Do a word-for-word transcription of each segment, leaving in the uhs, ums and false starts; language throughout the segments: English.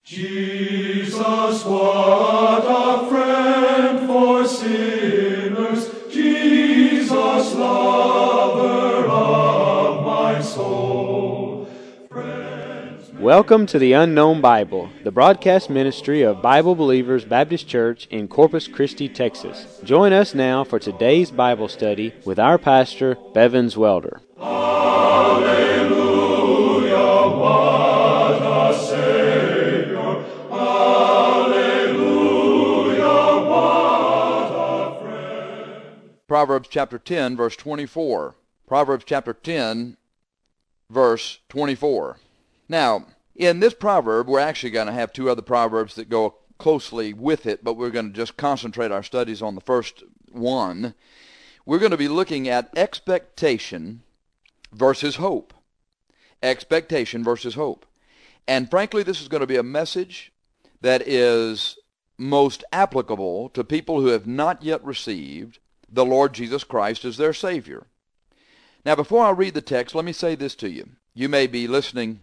Jesus, what a friend for sinners, Jesus, lover of my soul. Friends, Welcome to the Unknown Bible, the broadcast ministry of Bible Believers Baptist Church in Corpus Christi, Texas. Join us now for today's Bible study with our pastor, Bevins Welder. Hallelujah, what a Savior. Hallelujah, what a friend. Proverbs chapter ten, verse twenty-four. Proverbs chapter ten, verse twenty-four. Now, in this proverb, we're actually going to have two other proverbs that go closely with it, but we're going to just concentrate our studies on the first one. We're going to be looking at expectation versus hope. Expectation versus hope. And frankly, this is going to be a message that is most applicable to people who have not yet received the Lord Jesus Christ as their Savior. Now, before I read the text, let me say this to you. You may be listening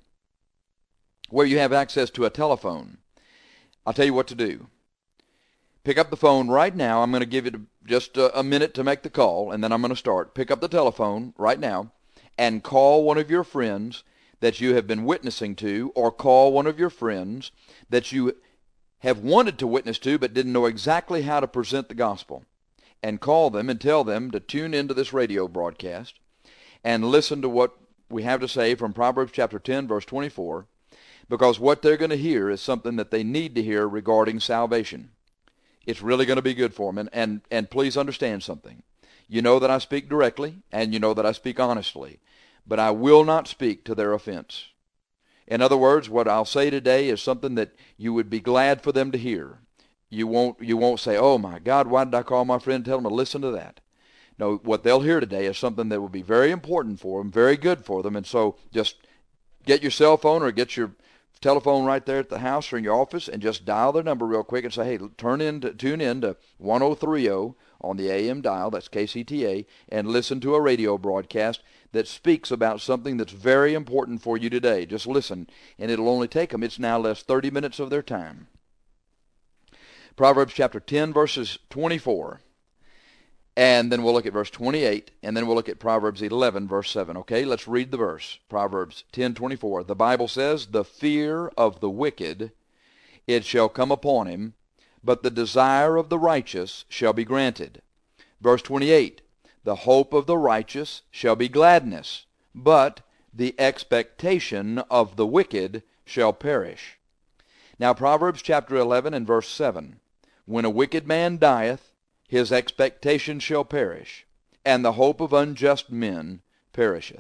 where you have access to a telephone. I'll tell you what to do. Pick up the phone right now. I'm going to give you just a, a minute to make the call, and then I'm going to start. Pick up the telephone right now and call one of your friends that you have been witnessing to, or call one of your friends that you have wanted to witness to but didn't know exactly how to present the gospel. And call them and tell them to tune into this radio broadcast and listen to what we have to say from Proverbs chapter ten, verse twenty-four, because what they're going to hear is something that they need to hear regarding salvation. It's really going to be good for them. And, and, and please understand something. You know that I speak directly, and you know that I speak honestly, but I will not speak to their offense. In other words, what I'll say today is something that you would be glad for them to hear. You won't, you won't say, oh my God, why did I call my friend and tell them to listen to that? No, what they'll hear today is something that will be very important for them, very good for them, and so just get your cell phone or get your telephone right there at the house or in your office and just dial their number real quick and say, hey, turn in to, tune in to one oh three oh on the A M dial, that's K C T A, and listen to a radio broadcast that speaks about something that's very important for you today. Just listen, and it'll only take them, it's now less thirty minutes of their time. Proverbs chapter ten, verses twenty-four. And then we'll look at verse twenty-eight, and then we'll look at Proverbs eleven, verse seven. Okay, let's read the verse. Proverbs ten twenty-four. The Bible says, the fear of the wicked, it shall come upon him, but the desire of the righteous shall be granted. Verse twenty-eight. The hope of the righteous shall be gladness, but the expectation of the wicked shall perish. Now, Proverbs chapter eleven and verse seven. When a wicked man dieth, his expectation shall perish, and the hope of unjust men perisheth.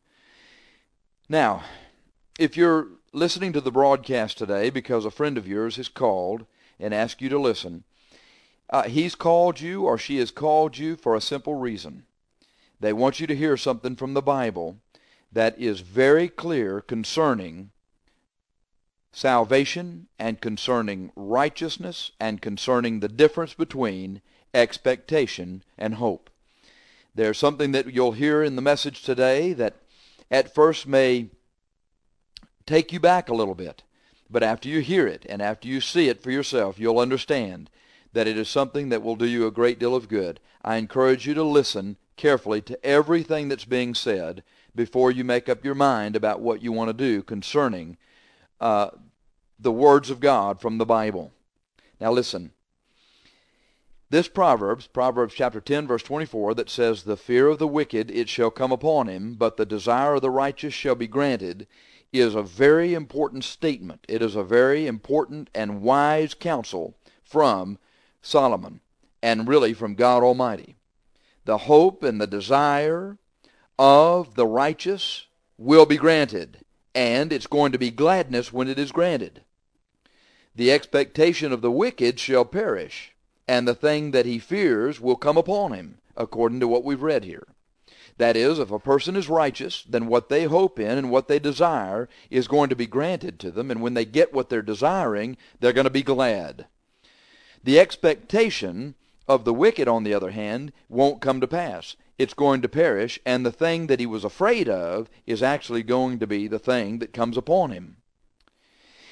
Now, if you're listening to the broadcast today because a friend of yours has called and asked you to listen, uh, he's called you or she has called you for a simple reason. They want you to hear something from the Bible that is very clear concerning salvation and concerning righteousness and concerning the difference between expectation and hope. There's something that you'll hear in the message today that at first may take you back a little bit, but after you hear it and after you see it for yourself, you'll understand that it is something that will do you a great deal of good. I encourage you to listen carefully to everything that's being said before you make up your mind about what you want to do concerning uh, the words of God from the Bible. Now listen. This Proverbs, Proverbs chapter ten, verse twenty-four, that says, the fear of the wicked, it shall come upon him, but the desire of the righteous shall be granted, is a very important statement. It is a very important and wise counsel from Solomon, and really from God Almighty. The hope and the desire of the righteous will be granted, and it's going to be gladness when it is granted. The expectation of the wicked shall perish, and the thing that he fears will come upon him, according to what we've read here. That is, if a person is righteous, then what they hope in and what they desire is going to be granted to them, and when they get what they're desiring, they're going to be glad. The expectation of the wicked, on the other hand, won't come to pass. It's going to perish, and the thing that he was afraid of is actually going to be the thing that comes upon him.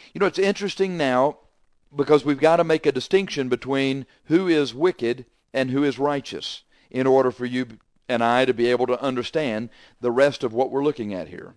You know, it's interesting now because we've got to make a distinction between who is wicked and who is righteous in order for you and I to be able to understand the rest of what we're looking at here.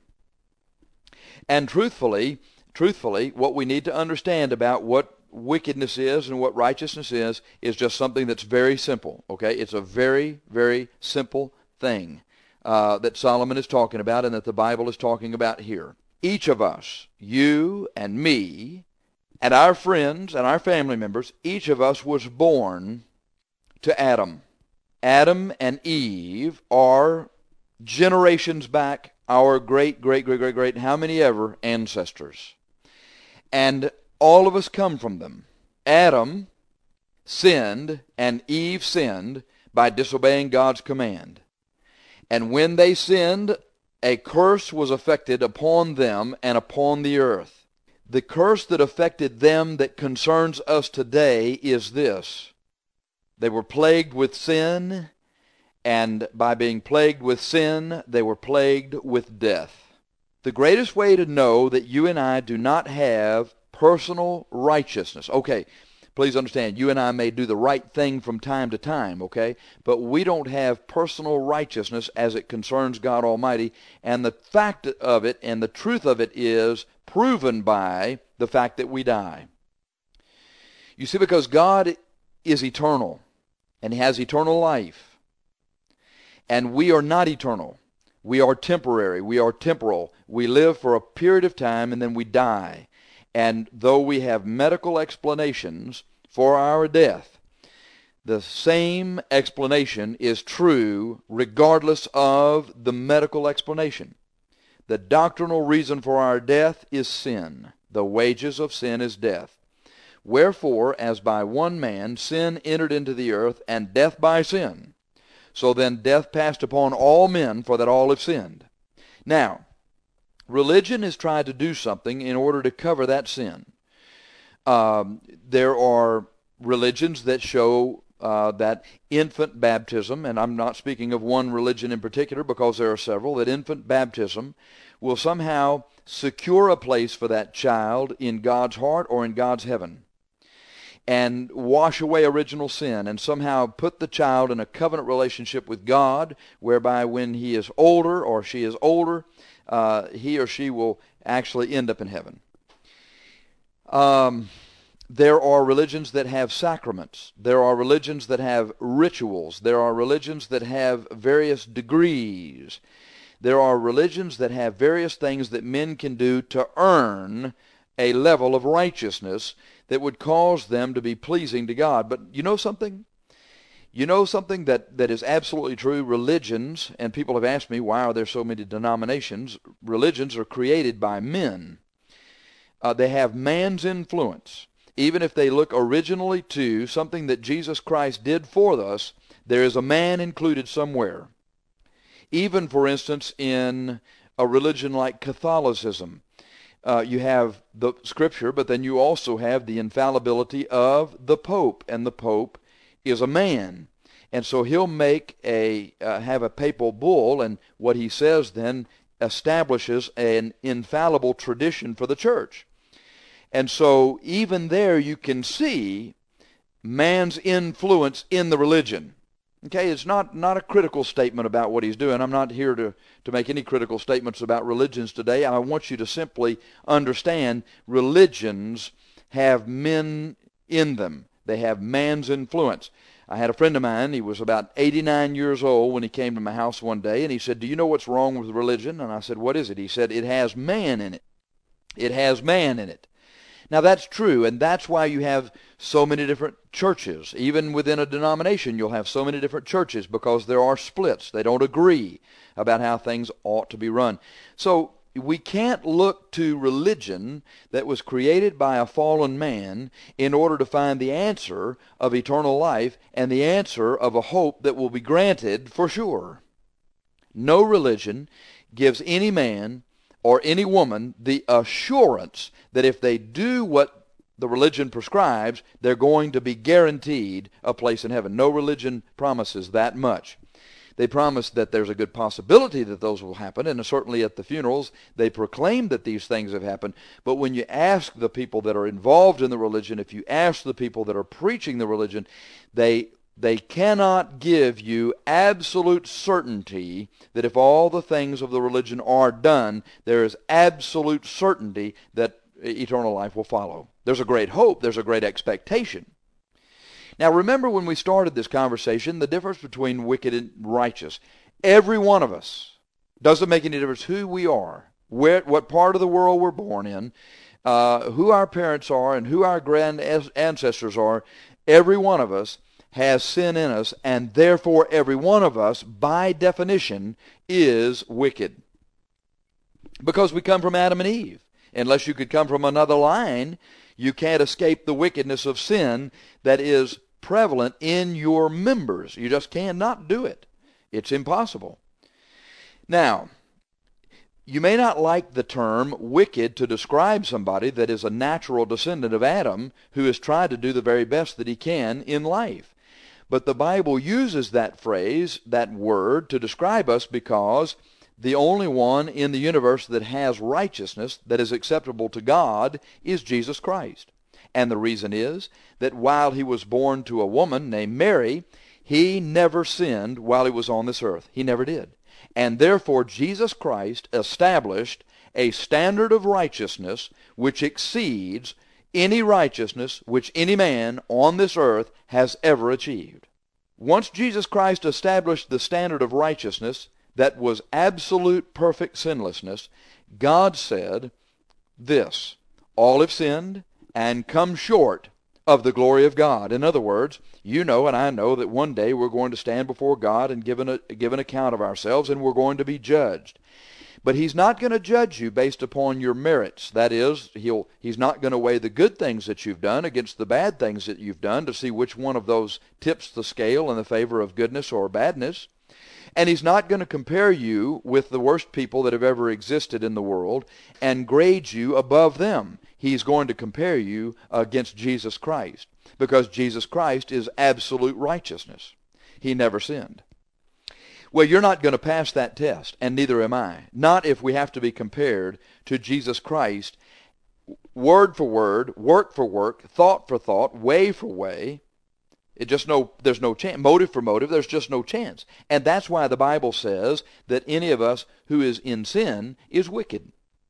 And truthfully, truthfully, what we need to understand about what wickedness is and what righteousness is is just something that's very simple, okay? It's a very, very simple thing uh, that Solomon is talking about and that the Bible is talking about here. Each of us, you and me, and our friends and our family members, each of us was born to Adam. Adam and Eve are generations back our great, great, great, great, great, how many ever ancestors. And all of us come from them. Adam sinned and Eve sinned by disobeying God's command. And when they sinned, a curse was affected upon them and upon the earth. The curse that affected them that concerns us today is this. They were plagued with sin, and by being plagued with sin, they were plagued with death. The greatest way to know that you and I do not have personal righteousness. Okay, please understand, you and I may do the right thing from time to time, okay? But we don't have personal righteousness as it concerns God Almighty. And the fact of it and the truth of it is proven by the fact that we die. You see, because God is eternal and He has eternal life. And we are not eternal. We are temporary. We are temporal. We live for a period of time and then we die. And though we have medical explanations for our death, the same explanation is true regardless of the medical explanation. The doctrinal reason for our death is sin. The wages of sin is death. Wherefore, as by one man sin entered into the earth, and death by sin, so then death passed upon all men, for that all have sinned. Now, religion has tried to do something in order to cover that sin. Um, there are religions that show uh, that infant baptism, and I'm not speaking of one religion in particular because there are several, that infant baptism will somehow secure a place for that child in God's heart or in God's heaven, and wash away original sin, and somehow put the child in a covenant relationship with God, whereby when he is older or she is older, uh, he or she will actually end up in heaven. Um, there are religions that have sacraments. There are religions that have rituals. There are religions that have various degrees. There are religions that have various things that men can do to earn a level of righteousness that would cause them to be pleasing to God. But you know something? You know something that, that is absolutely true? Religions, and people have asked me, why are there so many denominations? Religions are created by men. Uh, they have man's influence. Even if they look originally to something that Jesus Christ did for us, there is a man included somewhere. Even, for instance, in a religion like Catholicism, Uh, you have the Scripture, but then you also have the infallibility of the Pope, and the Pope is a man, and so he'll make a uh, have a papal bull, and what he says then establishes an infallible tradition for the church. And so even there you can see man's influence in the religion. Okay, it's not, not a critical statement about what he's doing. I'm not here to, to make any critical statements about religions today. I want you to simply understand religions have men in them. They have man's influence. I had a friend of mine, he was about eighty-nine years old when he came to my house one day, and he said, "Do you know what's wrong with religion?" And I said, "What is it?" He said, "It has man in it. It has man in it." Now that's true, and that's why you have so many different churches. Even within a denomination, you'll have so many different churches because there are splits. They don't agree about how things ought to be run. So we can't look to religion that was created by a fallen man in order to find the answer of eternal life and the answer of a hope that will be granted for sure. No religion gives any man or any woman the assurance that if they do what the religion prescribes, they're going to be guaranteed a place in heaven. No religion promises that much. They promise that there's a good possibility that those will happen, and certainly at the funerals they proclaim that these things have happened. But when you ask the people that are involved in the religion, if you ask the people that are preaching the religion, they they cannot give you absolute certainty that if all the things of the religion are done, there is absolute certainty that eternal life will follow. There's a great hope, there's a great expectation. Now remember, when we started this conversation, the difference between wicked and righteous. Every one of us, doesn't make any difference who we are, where, what part of the world we're born in, uh, who our parents are, and who our grand ancestors are. Every one of us has sin in us, and therefore every one of us, by definition, is wicked. Because we come from Adam and Eve. Unless you could come from another line, you can't escape the wickedness of sin that is prevalent in your members. You just cannot do it. It's impossible. Now, you may not like the term wicked to describe somebody that is a natural descendant of Adam who has tried to do the very best that he can in life. But the Bible uses that phrase, that word, to describe us because the only one in the universe that has righteousness that is acceptable to God is Jesus Christ. And the reason is that while he was born to a woman named Mary, he never sinned while he was on this earth. He never did. And therefore Jesus Christ established a standard of righteousness which exceeds any righteousness which any man on this earth has ever achieved. Once Jesus Christ established the standard of righteousness that was absolute perfect sinlessness, God said this: all have sinned and come short of the glory of God. In other words, you know and I know that one day we're going to stand before God and give an, a, give an account of ourselves, and we're going to be judged. But he's not going to judge you based upon your merits. That is, he'll, he's not going to weigh the good things that you've done against the bad things that you've done to see which one of those tips the scale in the favor of goodness or badness. And he's not going to compare you with the worst people that have ever existed in the world and grade you above them. He's going to compare you against Jesus Christ, because Jesus Christ is absolute righteousness. He never sinned. Well, you're not going to pass that test, and neither am I. Not if we have to be compared to Jesus Christ, word for word, work for work, thought for thought, way for way. It just no, there's no chance. Motive for motive, there's just no chance. And that's why the Bible says that any of us who is in sin is wicked.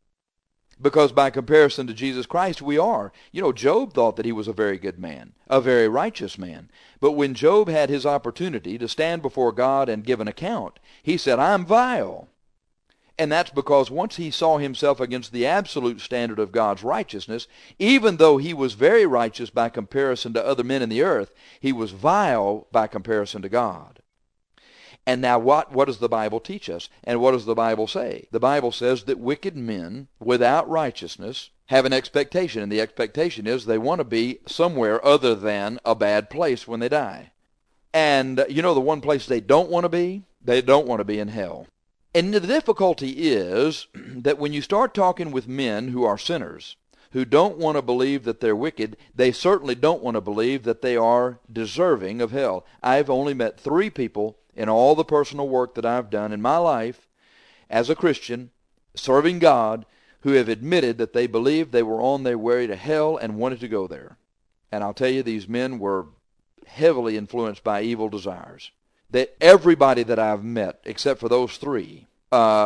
Because by comparison to Jesus Christ, we are. You know, Job thought that he was a very good man, a very righteous man. But when Job had his opportunity to stand before God and give an account, he said, I'm vile. And that's because once he saw himself against the absolute standard of God's righteousness, even though he was very righteous by comparison to other men in the earth, he was vile by comparison to God. And now what, what does the Bible teach us? And what does the Bible say? The Bible says that wicked men without righteousness have an expectation, and the expectation is they want to be somewhere other than a bad place when they die. And you know the one place they don't want to be? They don't want to be in hell. And the difficulty is that when you start talking with men who are sinners, who don't want to believe that they're wicked, they certainly don't want to believe that they are deserving of hell. I've only met three people in all the personal work that I've done in my life as a Christian, serving God, who have admitted that they believed they were on their way to hell and wanted to go there. And I'll tell you, these men were heavily influenced by evil desires. That everybody that I've met, except for those three, uh,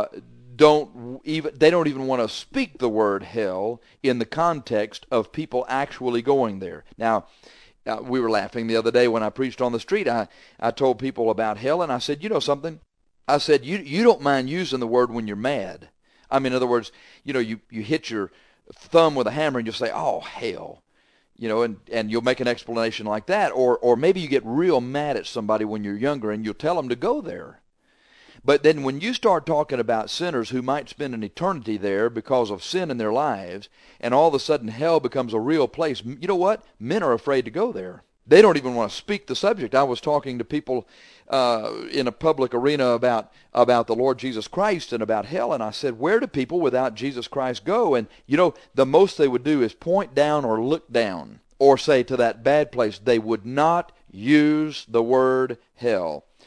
don't even they don't even want to speak the word hell in the context of people actually going there. Now, uh, we were laughing the other day when I preached on the street. I, I told people about hell, and I said, you know something? I said, you you don't mind using the word when you're mad. I mean, in other words, you know, you, you hit your thumb with a hammer and you'll say, oh, hell. You know, and, and you'll make an explanation like that. Or or maybe you get real mad at somebody when you're younger and you'll tell them to go there. But then when you start talking about sinners who might spend an eternity there because of sin in their lives, and all of a sudden hell becomes a real place, you know what? Men are afraid to go there. They don't even want to speak the subject. I was talking to people uh, in a public arena about, about the Lord Jesus Christ and about hell, and I said, where do people without Jesus Christ go? And, you know, the most they would do is point down or look down or say to that bad place. They would not use the word hell.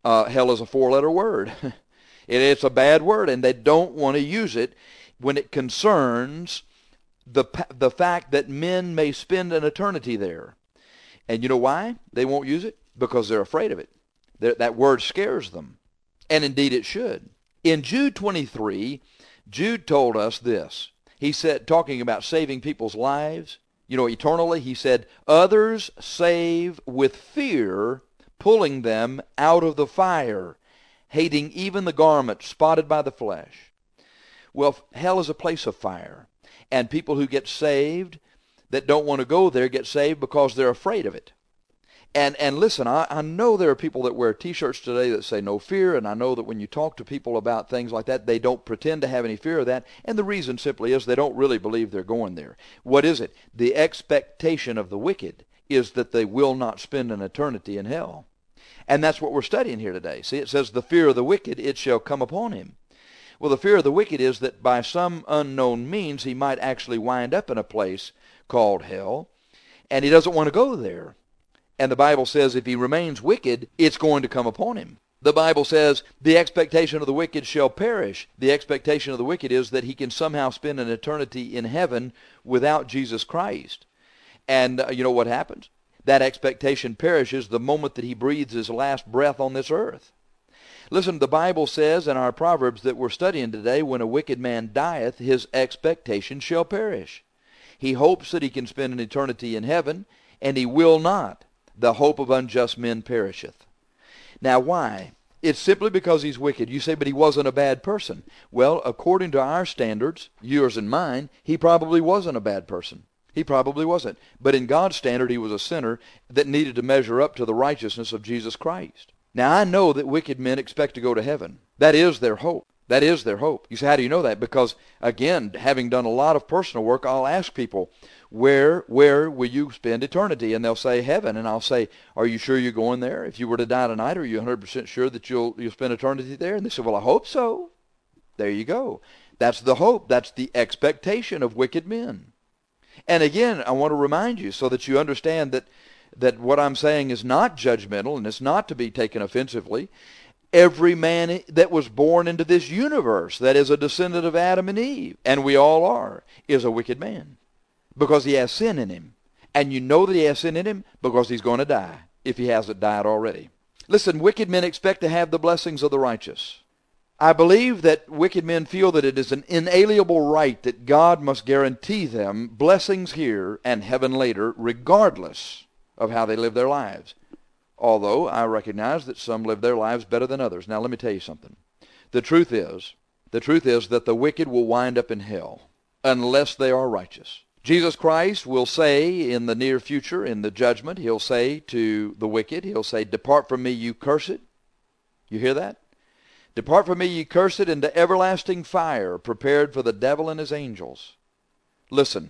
Uh, hell is a four-letter word. it, it's a bad word, and they don't want to use it when it concerns the the fact that men may spend an eternity there. And you know why they won't use it? Because they're afraid of it. They're, that word scares them. And indeed it should. In Jude twenty-three, Jude told us this. He said, talking about saving people's lives, you know, eternally, he said, others save with fear, pulling them out of the fire, hating even the garment spotted by the flesh. Well, hell is a place of fire. And people who get saved that don't want to go there get saved because they're afraid of it. And and listen, I, I know there are people that wear T-shirts today that say no fear, and I know that when you talk to people about things like that, they don't pretend to have any fear of that, and the reason simply is they don't really believe they're going there. What is it? The expectation of the wicked is that they will not spend an eternity in hell. And that's what we're studying here today. See, it says, the fear of the wicked, it shall come upon him. Well, the fear of the wicked is that by some unknown means he might actually wind up in a place called hell, and he doesn't want to go there. And the Bible says if he remains wicked, it's going to come upon him. The Bible says the expectation of the wicked shall perish. The expectation of the wicked is that he can somehow spend an eternity in heaven without Jesus Christ. And uh, you know what happens? That expectation perishes the moment that he breathes his last breath on this earth. Listen, the Bible says in our Proverbs that we're studying today, when a wicked man dieth, his expectation shall perish. He hopes that he can spend an eternity in heaven, and he will not. The hope of unjust men perisheth. Now why? It's simply because he's wicked. You say, but he wasn't a bad person. Well, according to our standards, yours and mine, he probably wasn't a bad person. He probably wasn't. But in God's standard, he was a sinner that needed to measure up to the righteousness of Jesus Christ. Now, I know that wicked men expect to go to heaven. That is their hope. That is their hope. You say, how do you know that? Because, again, having done a lot of personal work, I'll ask people, where where will you spend eternity? And they'll say, heaven. And I'll say, are you sure you're going there? If you were to die tonight, are you one hundred percent sure that you'll, you'll spend eternity there? And they say, well, I hope so. There you go. That's the hope. That's the expectation of wicked men. And again, I want to remind you so that you understand that, that what I'm saying is not judgmental and it's not to be taken offensively. Every man that was born into this universe, that is a descendant of Adam and Eve, and we all are, is a wicked man because he has sin in him. And you know that he has sin in him because he's going to die if he hasn't died already. Listen, wicked men expect to have the blessings of the righteous. I believe that wicked men feel that it is an inalienable right that God must guarantee them blessings here and heaven later, regardless of how they live their lives. Although I recognize that some live their lives better than others. Now let me tell you something. The truth is, the truth is that the wicked will wind up in hell unless they are righteous. Jesus Christ will say in the near future, in the judgment, he'll say to the wicked, he'll say, depart from me, you cursed. You hear that? Depart from me, ye cursed, into everlasting fire, prepared for the devil and his angels. Listen,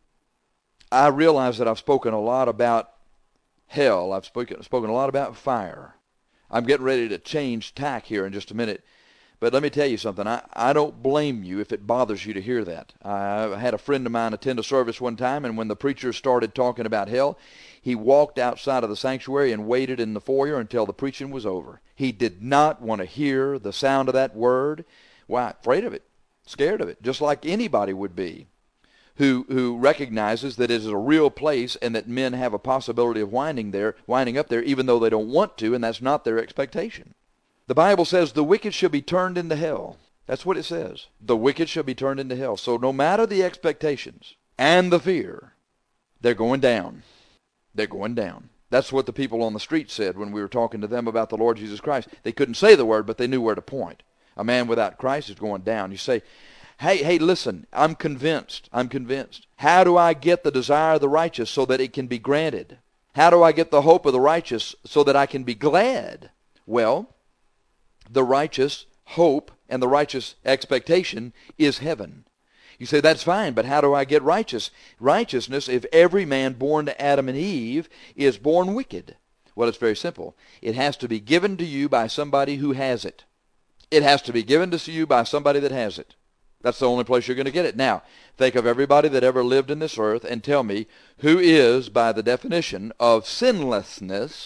I realize that I've spoken a lot about hell. I've spoken, spoken a lot about fire. I'm getting ready to change tack here in just a minute. But let me tell you something. I, I don't blame you if it bothers you to hear that. I had a friend of mine attend a service one time, and when the preacher started talking about hell, he walked outside of the sanctuary and waited in the foyer until the preaching was over. He did not want to hear the sound of that word. Why? Afraid of it, scared of it, just like anybody would be who who recognizes that it is a real place and that men have a possibility of winding there, winding up there, even though they don't want to, and that's not their expectation. The Bible says the wicked shall be turned into hell. That's what it says. The wicked shall be turned into hell. So no matter the expectations and the fear, they're going down. They're going down. That's what the people on the street said when we were talking to them about the Lord Jesus Christ. They couldn't say the word, but they knew where to point. A man without Christ is going down. You say, hey, hey, listen, I'm convinced. I'm convinced. How do I get the desire of the righteous so that it can be granted? How do I get the hope of the righteous so that I can be glad? Well, the righteous hope and the righteous expectation is heaven. You say, that's fine, but how do I get righteous? Righteousness, if every man born to Adam and Eve is born wicked. Well, it's very simple. It has to be given to you by somebody who has it. It has to be given to you by somebody that has it. That's the only place you're going to get it. Now, think of everybody that ever lived in this earth and tell me who is, by the definition of sinlessness,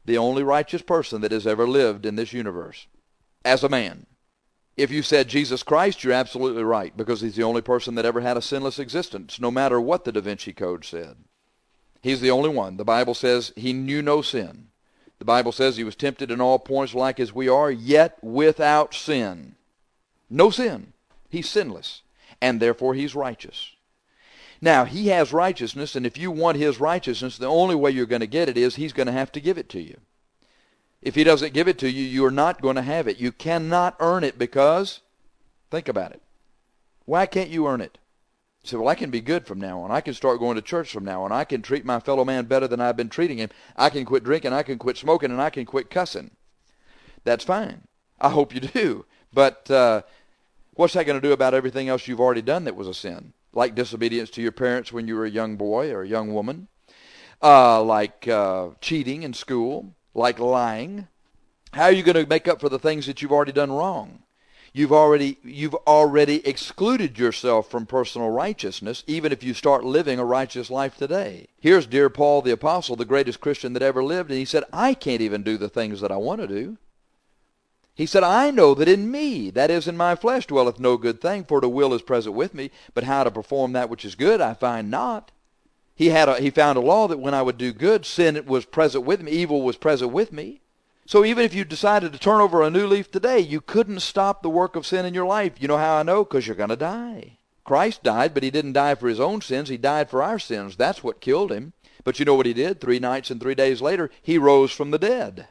the only righteous person that has ever lived in this universe as a man. If you said Jesus Christ, you're absolutely right, because he's the only person that ever had a sinless existence, no matter what the Da Vinci Code said. He's the only one. The Bible says he knew no sin. The Bible says he was tempted in all points like as we are, yet without sin. No sin. He's sinless, and therefore he's righteous. Now, he has righteousness, and if you want his righteousness, the only way you're going to get it is he's going to have to give it to you. If he doesn't give it to you, you're not going to have it. You cannot earn it because, think about it. Why can't you earn it? You say, well, I can be good from now on. I can start going to church from now on. I can treat my fellow man better than I've been treating him. I can quit drinking, I can quit smoking, and I can quit cussing. That's fine. I hope you do. But uh, what's that going to do about everything else you've already done that was a sin? Like disobedience to your parents when you were a young boy or a young woman, uh, like uh, cheating in school, like lying. How are you going to make up for the things that you've already done wrong? You've already, you've already excluded yourself from personal righteousness, even if you start living a righteous life today. Here's dear Paul the Apostle, the greatest Christian that ever lived, and he said, I can't even do the things that I want to do. He said, I know that in me, that is in my flesh, dwelleth no good thing, for the will is present with me, but how to perform that which is good I find not. He had a, he found a law that when I would do good, sin was present with me, evil was present with me. So even if you decided to turn over a new leaf today, you couldn't stop the work of sin in your life. You know how I know? Because you're going to die. Christ died, but he didn't die for his own sins. He died for our sins. That's what killed him. But you know what he did? Three nights and three days later, he rose from the dead,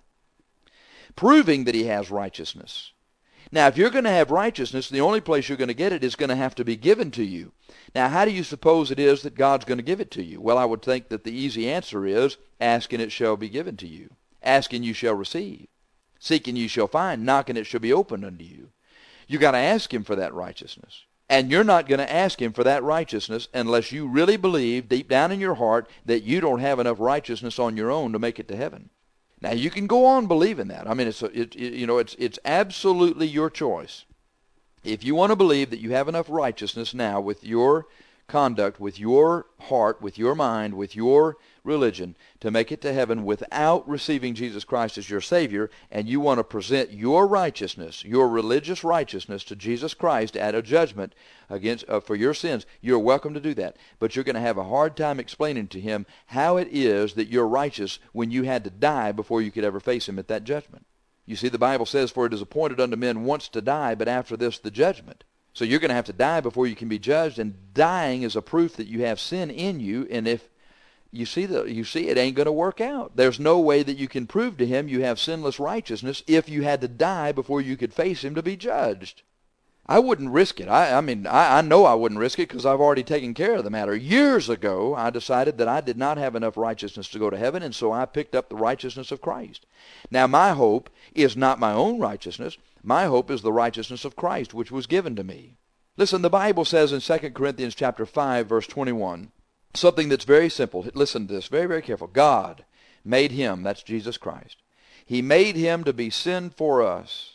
proving that he has righteousness. Now, if you're going to have righteousness, the only place you're going to get it is going to have to be given to you. Now, how do you suppose it is that God's going to give it to you? Well, I would think that the easy answer is, ask and it shall be given to you. Ask and you shall receive. Seek and you shall find. Knock and it shall be opened unto you. You got to ask him for that righteousness. And you're not going to ask him for that righteousness unless you really believe deep down in your heart that you don't have enough righteousness on your own to make it to heaven. Now, you can go on believing that. I mean, it's a, it, it, you know, it's it's absolutely your choice. If you want to believe that you have enough righteousness now with your conduct, with your heart, with your mind, with your religion to make it to heaven without receiving Jesus Christ as your Savior, and you want to present your righteousness, your religious righteousness to Jesus Christ at a judgment against uh, for your sins, you're welcome to do that. But you're going to have a hard time explaining to him how it is that you're righteous when you had to die before you could ever face him at that judgment. You see, the Bible says, for it is appointed unto men once to die, but after this the judgment. So you're going to have to die before you can be judged, and dying is a proof that you have sin in you, and if you see the, you see it ain't going to work out. There's no way that you can prove to him you have sinless righteousness if you had to die before you could face him to be judged. I wouldn't risk it. I, I mean, I, I know I wouldn't risk it because I've already taken care of the matter. Years ago, I decided that I did not have enough righteousness to go to heaven, and so I picked up the righteousness of Christ. Now, my hope is not my own righteousness. My hope is the righteousness of Christ, which was given to me. Listen, the Bible says in Second Corinthians chapter five, verse twenty-one, something that's very simple. Listen to this, very, very careful. God made him, that's Jesus Christ. He made him to be sin for us.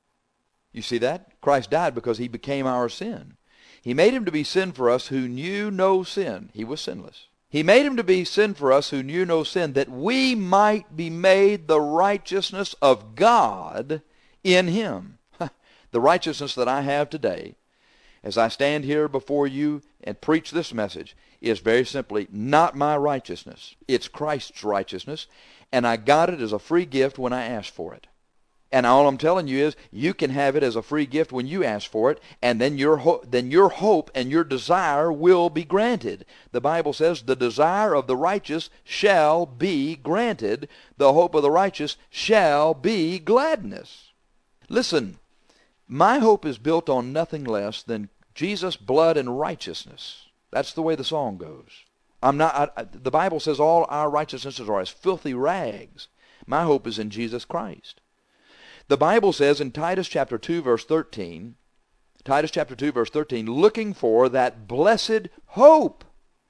You see that? Christ died because he became our sin. He made him to be sin for us who knew no sin. He was sinless. He made him to be sin for us who knew no sin, that we might be made the righteousness of God in him. The righteousness that I have today, as I stand here before you and preach this message, is very simply not my righteousness. It's Christ's righteousness, and I got it as a free gift when I asked for it. And all I'm telling you is, you can have it as a free gift when you ask for it, and then your ho- then your hope and your desire will be granted. The Bible says, the desire of the righteous shall be granted. The hope of the righteous shall be gladness. Listen, my hope is built on nothing less than Jesus' blood and righteousness. That's the way the song goes. I'm not. I, I, the Bible says all our righteousnesses are as filthy rags. My hope is in Jesus Christ. The Bible says in Titus chapter two, verse thirteen, Titus chapter two, verse thirteen, looking for that blessed hope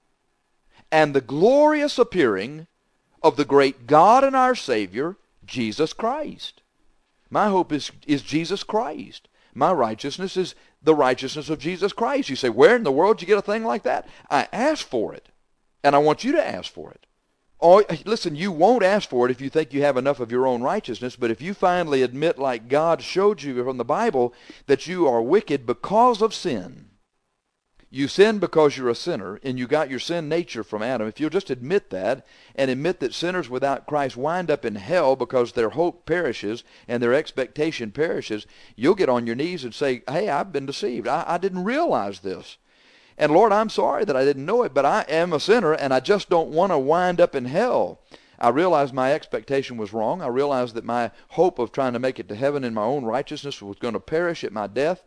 and the glorious appearing of the great God and our Savior, Jesus Christ. My hope is, is Jesus Christ. My righteousness is the righteousness of Jesus Christ. You say, where in the world did you get a thing like that? I asked for it, and I want you to ask for it. Oh, listen, you won't ask for it if you think you have enough of your own righteousness, but if you finally admit, like God showed you from the Bible, that you are wicked because of sin, you sin because you're a sinner, and you got your sin nature from Adam. If you'll just admit that, and admit that sinners without Christ wind up in hell because their hope perishes and their expectation perishes, you'll get on your knees and say, hey, I've been deceived. I, I didn't realize this. And Lord, I'm sorry that I didn't know it, but I am a sinner, and I just don't want to wind up in hell. I realized my expectation was wrong. I realized that my hope of trying to make it to heaven in my own righteousness was going to perish at my death.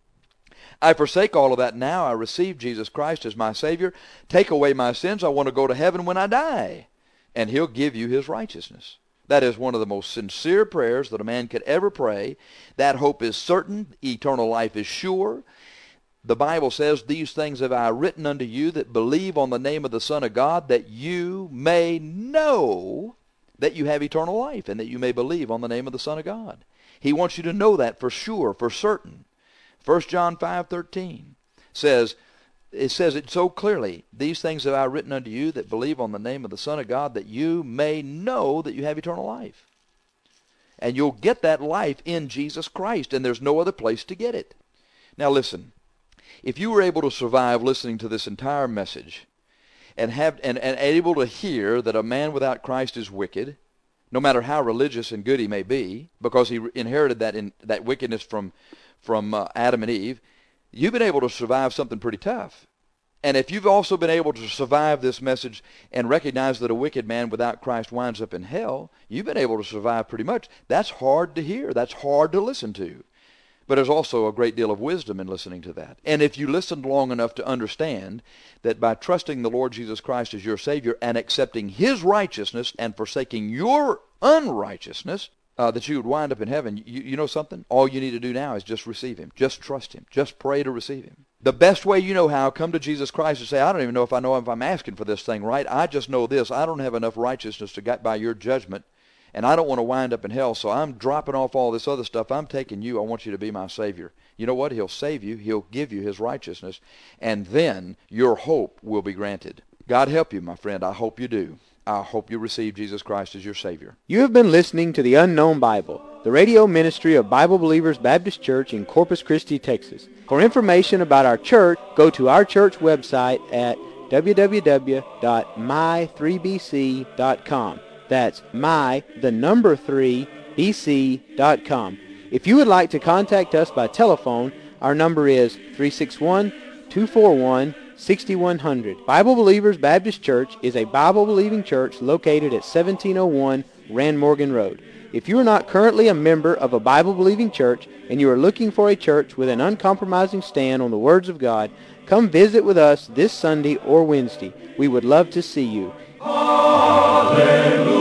I forsake all of that now. I receive Jesus Christ as my Savior. Take away my sins. I want to go to heaven when I die. And he'll give you his righteousness. That is one of the most sincere prayers that a man could ever pray. That hope is certain. Eternal life is sure. The Bible says, these things have I written unto you that believe on the name of the Son of God, that you may know that you have eternal life, and that you may believe on the name of the Son of God. He wants you to know that for sure, for certain. First John five thirteen says, it says it so clearly, these things have I written unto you that believe on the name of the Son of God, that you may know that you have eternal life. And you'll get that life in Jesus Christ, and there's no other place to get it. Now listen, if you were able to survive listening to this entire message, and have and, and able to hear that a man without Christ is wicked, no matter how religious and good he may be, because he inherited that in, that wickedness from from uh, Adam and Eve, you've been able to survive something pretty tough. And if you've also been able to survive this message and recognize that a wicked man without Christ winds up in hell, you've been able to survive pretty much. That's hard to hear. That's hard to listen to. But there's also a great deal of wisdom in listening to that. And if you listened long enough to understand that by trusting the Lord Jesus Christ as your Savior and accepting his righteousness and forsaking your unrighteousness, Uh, that you would wind up in heaven, you, you know something? All you need to do now is just receive him. Just trust him. Just pray to receive him. The best way you know how, come to Jesus Christ and say, I don't even know if I know if I'm asking for this thing right. I just know this. I don't have enough righteousness to get by your judgment, and I don't want to wind up in hell, so I'm dropping off all this other stuff. I'm taking you. I want you to be my Savior. You know what? He'll save you. He'll give you his righteousness, and then your hope will be granted. God help you, my friend. I hope you do. I hope you receive Jesus Christ as your Savior. You have been listening to The Unknown Bible, the radio ministry of Bible Believers Baptist Church in Corpus Christi, Texas. For information about our church, go to our church website at w w w dot my three b c dot com. That's my, the number three, b c dot com. If you would like to contact us by telephone, our number is three six one, two four one, six one zero zero. Bible Believers Baptist Church is a Bible-believing church located at seventeen oh one Rand Morgan Road. If you are not currently a member of a Bible-believing church and you are looking for a church with an uncompromising stand on the words of God, come visit with us this Sunday or Wednesday. We would love to see you. Hallelujah.